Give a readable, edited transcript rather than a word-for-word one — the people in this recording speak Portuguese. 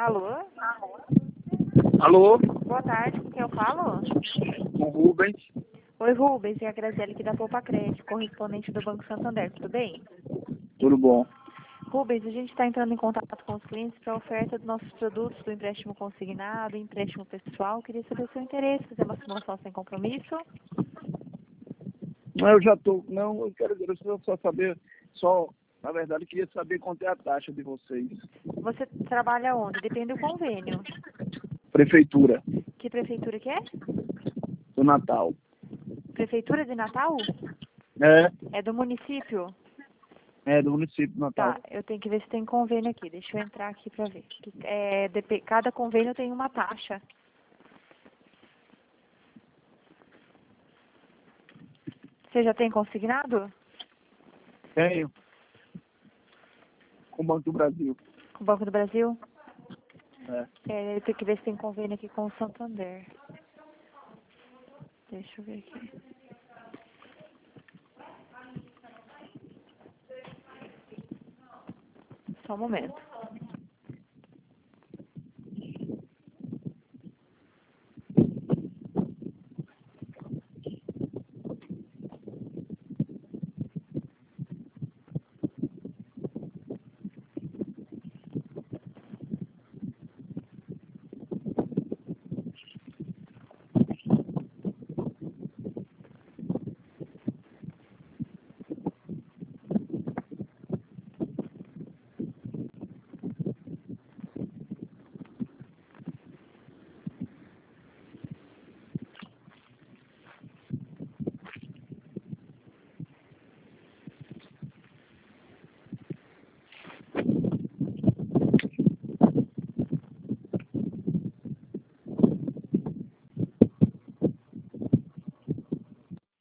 Alô? Alô? Boa tarde, com quem eu falo? Com Rubens. Oi, Rubens, é a Graziele aqui da Poupa Crédito, correspondente do Banco Santander, tudo bem? Tudo bom? Rubens, a gente está entrando em contato com os clientes para a oferta dos nossos produtos do empréstimo consignado, empréstimo pessoal. Queria saber o seu interesse, fazer uma simulação sem compromisso. Não, eu já tô. Não, eu quero só saber. Na verdade, eu queria saber quanto é a taxa de vocês. Você trabalha onde? Depende do convênio. Prefeitura Que prefeitura que é? do Natal. Prefeitura de Natal? É, É do município? é do município do Natal. Tá, eu tenho que ver se tem convênio aqui. Deixa eu entrar aqui para ver. Cada convênio tem uma taxa. Você já tem consignado? Tenho. Com o Banco do Brasil. Com o Banco do Brasil? É. Eu tenho que ver se tem convênio aqui com o Santander. Deixa eu ver aqui. Só um momento.